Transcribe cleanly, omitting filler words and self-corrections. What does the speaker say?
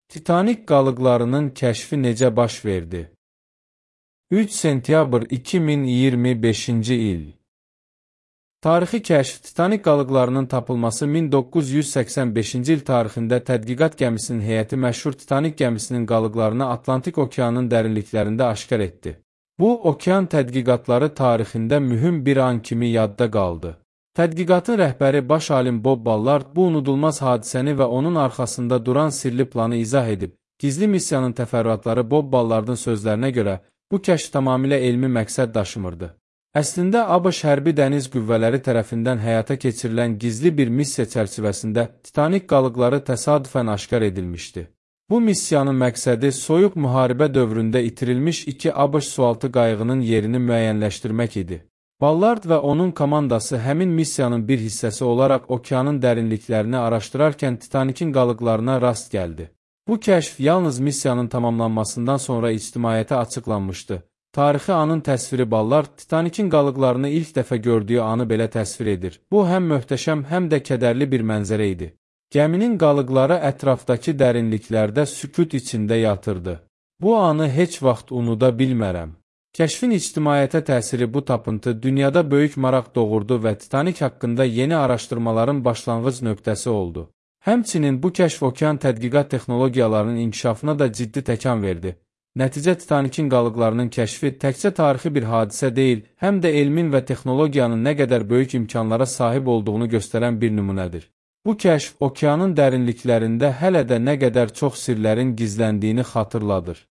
Titanik qalıqlarının kəşfi necə baş verdi? 3 sentyabr 2025-ci il. Tarixi kəşf Titanik qalıqlarının tapılması 1985-ci il tarixində tədqiqat gəmisinin heyəti məşhur Titanik gəmisinin qalıqlarını Atlantik okeanın dərinliklərində aşkar etdi. Bu, okean tədqiqatları tarixində mühüm bir an kimi yadda qaldı. Tədqiqatın rəhbəri baş alim Bob Ballard bu unudulmaz hadisəni və onun arxasında duran sirli planı izah edib. Gizli missiyanın təfərrüatları Bob Ballardın sözlərinə görə bu kəşf tamamilə elmi məqsəd daşımırdı. Əslində, ABŞ hərbi dəniz qüvvələri tərəfindən həyata keçirilən gizli bir missiya çərçivəsində Titanik qalıqları təsadüfən aşkar edilmişdi. Bu missiyanın məqsədi soyuq müharibə dövründə itirilmiş 2 ABŞ sualtı qayığının yerini müəyyənləşdirmək idi. Ballard və onun komandası həmin missiyanın bir hissəsi olaraq okeanın dərinliklərini araşdırarkən Titanikin qalıqlarına rast gəldi. Bu kəşf yalnız missiyanın tamamlanmasından sonra ictimaiyyətə açıqlanmışdı. Tarixi anın təsviri Ballard Titanikin qalıqlarını ilk dəfə gördüyü anı belə təsvir edir. Bu həm möhtəşəm, həm də kədərli bir mənzərə idi. Gəminin qalıqları ətrafdakı dərinliklərdə sükut içində yatırdı. Bu anı heç vaxt unuda bilmərəm. Kəşfin ictimaiyyətə təsiri bu tapıntı dünyada böyük maraq doğurdu və Titanik haqqında yeni araşdırmaların başlanğıc nöqtəsi oldu. Həmçinin bu kəşf okean tədqiqat texnologiyalarının inkişafına da ciddi təkan verdi. Nəticə Titanikin qalıqlarının kəşfi təkcə tarixi bir hadisə deyil, həm də elmin və texnologiyanın nə qədər böyük imkanlara sahib olduğunu göstərən bir nümunədir. Bu kəşf okeanın dərinliklərində hələ də nə qədər çox sirlərin gizləndiyini xatırladır.